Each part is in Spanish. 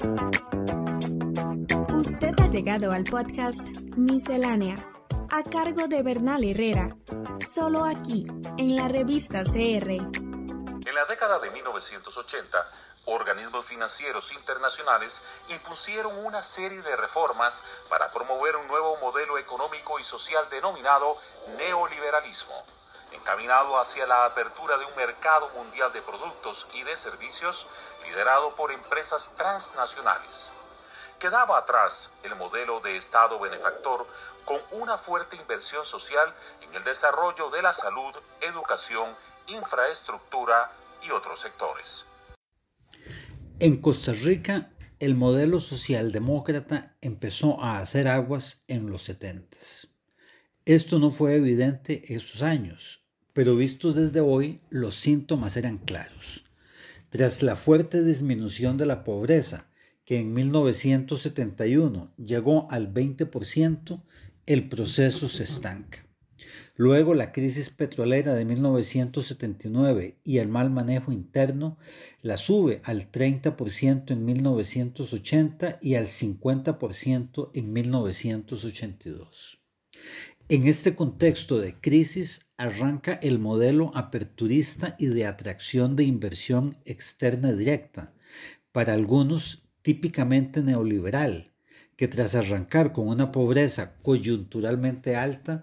Usted ha llegado al podcast Miscelánea, a cargo de Bernal Herrera, solo aquí, en la revista CR. En la década de 1980, organismos financieros internacionales impusieron una serie de reformas para promover un nuevo modelo económico y social denominado neoliberalismo, encaminado hacia la apertura de un mercado mundial de productos y de servicios liderado por empresas transnacionales. Quedaba atrás el modelo de Estado benefactor con una fuerte inversión social en el desarrollo de la salud, educación, infraestructura y otros sectores. En Costa Rica, el modelo socialdemócrata empezó a hacer aguas en los 70s. Esto no fue evidente en esos años, pero vistos desde hoy, los síntomas eran claros. Tras la fuerte disminución de la pobreza, que en 1971 llegó al 20%, el proceso se estanca. Luego la crisis petrolera de 1979 y el mal manejo interno la sube al 30% en 1980 y al 50% en 1982. En este contexto de crisis arranca el modelo aperturista y de atracción de inversión externa directa, para algunos típicamente neoliberal, que tras arrancar con una pobreza coyunturalmente alta,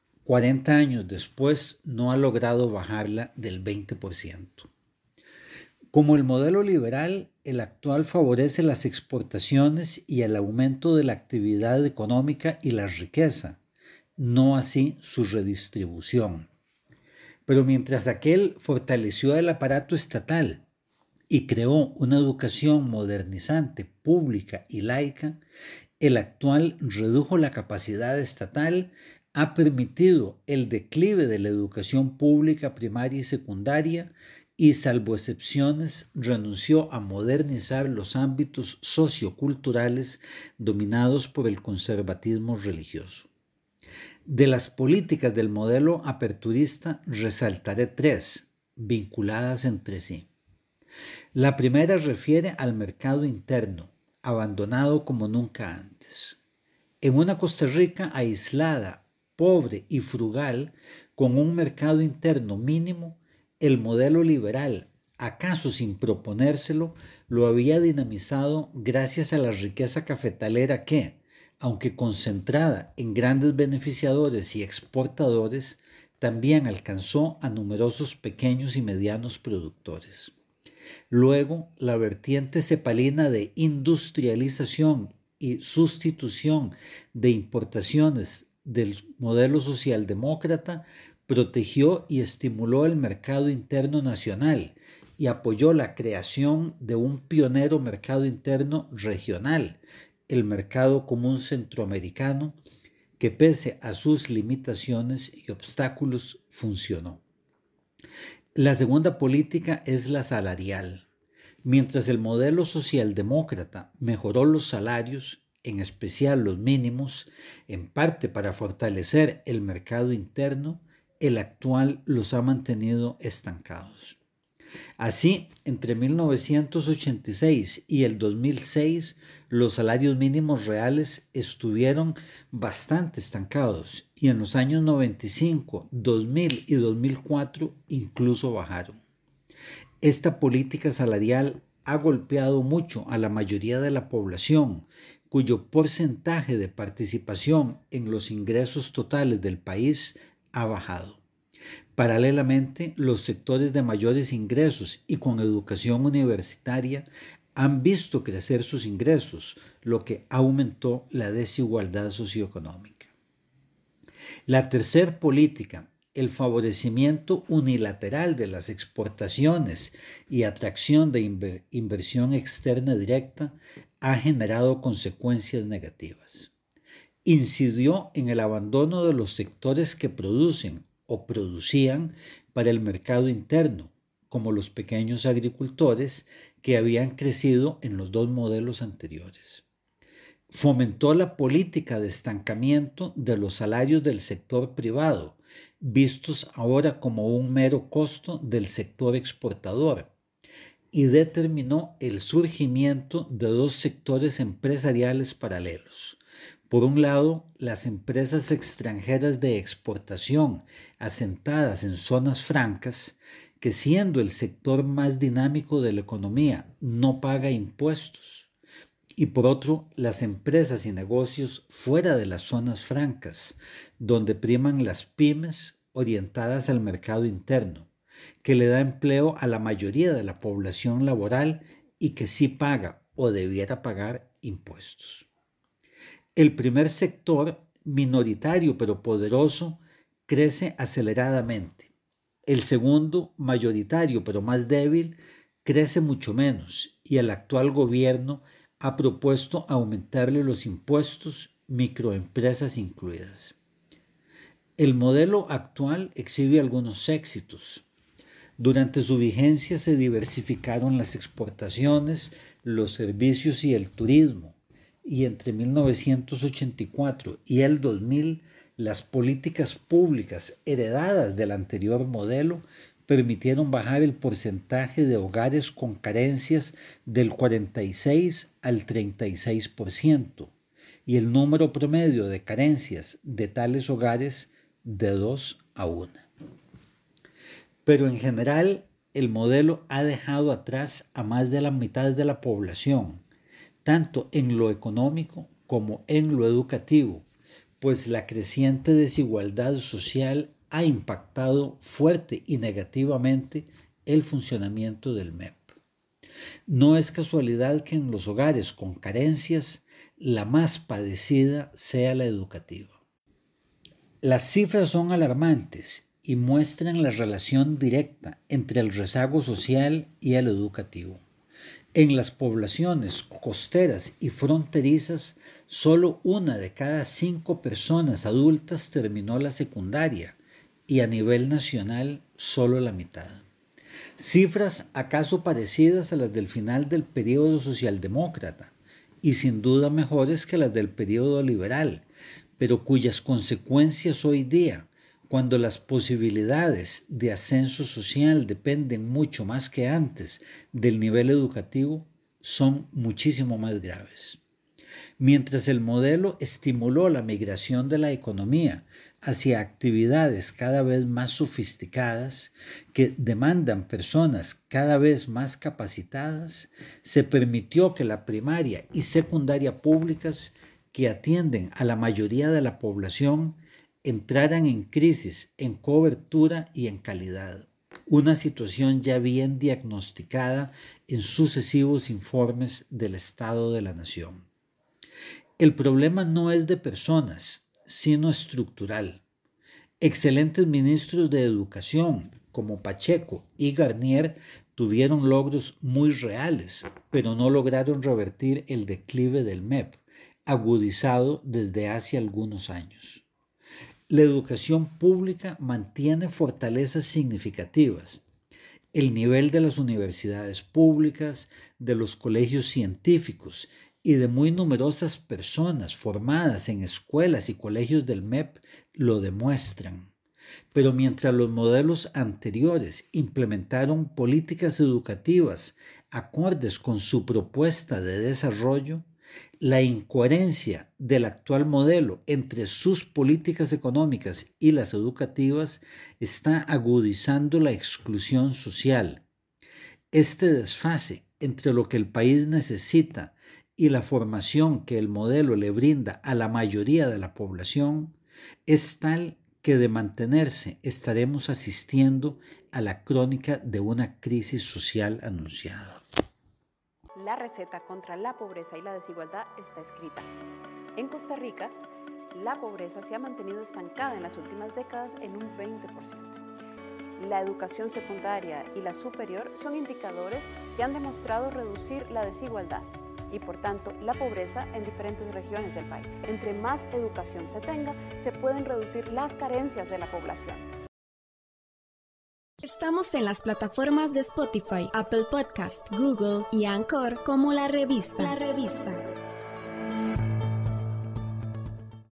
40 años después no ha logrado bajarla del 20%. Como el modelo liberal, el actual favorece las exportaciones y el aumento de la actividad económica y la riqueza, no así su redistribución. Pero mientras aquel fortaleció el aparato estatal y creó una educación modernizante, pública y laica, el actual redujo la capacidad estatal, ha permitido el declive de la educación pública primaria y secundaria y, salvo excepciones, renunció a modernizar los ámbitos socioculturales dominados por el conservatismo religioso. De las políticas del modelo aperturista resaltaré tres, vinculadas entre sí. La primera refiere al mercado interno, abandonado como nunca antes. En una Costa Rica aislada, pobre y frugal, con un mercado interno mínimo, el modelo liberal, acaso sin proponérselo, lo había dinamizado gracias a la riqueza cafetalera que, aunque concentrada en grandes beneficiadores y exportadores, también alcanzó a numerosos pequeños y medianos productores. Luego, la vertiente cepalina de industrialización y sustitución de importaciones del modelo socialdemócrata protegió y estimuló el mercado interno nacional y apoyó la creación de un pionero mercado interno regional, el Mercado Común Centroamericano, que pese a sus limitaciones y obstáculos funcionó. La segunda política es la salarial. Mientras el modelo socialdemócrata mejoró los salarios, en especial los mínimos, en parte para fortalecer el mercado interno, el actual los ha mantenido estancados. Así, entre 1986 y el 2006, los salarios mínimos reales estuvieron bastante estancados y en los años 95, 2000 y 2004 incluso bajaron. Esta política salarial ha golpeado mucho a la mayoría de la población, cuyo porcentaje de participación en los ingresos totales del país ha bajado. Paralelamente, los sectores de mayores ingresos y con educación universitaria han visto crecer sus ingresos, lo que aumentó la desigualdad socioeconómica. La tercera política, el favorecimiento unilateral de las exportaciones y atracción de inversión externa directa, ha generado consecuencias negativas. Incidió en el abandono de los sectores que producen o producían para el mercado interno, como los pequeños agricultores que habían crecido en los dos modelos anteriores. Fomentó la política de estancamiento de los salarios del sector privado, vistos ahora como un mero costo del sector exportador, y determinó el surgimiento de dos sectores empresariales paralelos. Por un lado, las empresas extranjeras de exportación asentadas en zonas francas, que siendo el sector más dinámico de la economía, no paga impuestos. Y por otro, las empresas y negocios fuera de las zonas francas, donde priman las pymes orientadas al mercado interno, que le da empleo a la mayoría de la población laboral y que sí paga o debiera pagar impuestos. El primer sector, minoritario pero poderoso, crece aceleradamente. El segundo, mayoritario pero más débil, crece mucho menos y el actual gobierno ha propuesto aumentarle los impuestos, microempresas incluidas. El modelo actual exhibe algunos éxitos. Durante su vigencia se diversificaron las exportaciones, los servicios y el turismo, y entre 1984 y el 2000 las políticas públicas heredadas del anterior modelo permitieron bajar el porcentaje de hogares con carencias del 46 al 36% y el número promedio de carencias de tales hogares de 2 a 1. Pero en general, el modelo ha dejado atrás a más de la mitad de la población, tanto en lo económico como en lo educativo, pues la creciente desigualdad social ha impactado fuerte y negativamente el funcionamiento del MEP. No es casualidad que en los hogares con carencias la más padecida sea la educativa. Las cifras son alarmantes y muestran la relación directa entre el rezago social y el educativo. En las poblaciones costeras y fronterizas, solo 1 de cada 5 personas adultas terminó la secundaria y a nivel nacional solo la mitad. Cifras acaso parecidas a las del final del periodo socialdemócrata y sin duda mejores que las del periodo liberal, pero cuyas consecuencias hoy día, cuando las posibilidades de ascenso social dependen mucho más que antes del nivel educativo, son muchísimo más graves. Mientras el modelo estimuló la migración de la economía hacia actividades cada vez más sofisticadas que demandan personas cada vez más capacitadas, se permitió que la primaria y secundaria públicas, que atienden a la mayoría de la población, entraran en crisis en cobertura y en calidad, una situación ya bien diagnosticada en sucesivos informes del Estado de la Nación. El problema no es de personas, sino estructural. Excelentes ministros de educación, como Pacheco y Garnier, tuvieron logros muy reales, pero no lograron revertir el declive del MEP, agudizado desde hace algunos años. La educación pública mantiene fortalezas significativas. El nivel de las universidades públicas, de los colegios científicos y de muy numerosas personas formadas en escuelas y colegios del MEP lo demuestran. Pero mientras los modelos anteriores implementaron políticas educativas acordes con su propuesta de desarrollo, la incoherencia del actual modelo entre sus políticas económicas y las educativas está agudizando la exclusión social. Este desfase entre lo que el país necesita y la formación que el modelo le brinda a la mayoría de la población es tal que de mantenerse estaremos asistiendo a la crónica de una crisis social anunciada. La receta contra la pobreza y la desigualdad está escrita. En Costa Rica, la pobreza se ha mantenido estancada en las últimas décadas en un 20%. La educación secundaria y la superior son indicadores que han demostrado reducir la desigualdad y, por tanto, la pobreza en diferentes regiones del país. Entre más educación se tenga, se pueden reducir las carencias de la población. Estamos en las plataformas de Spotify, Apple Podcast, Google y Anchor como La Revista.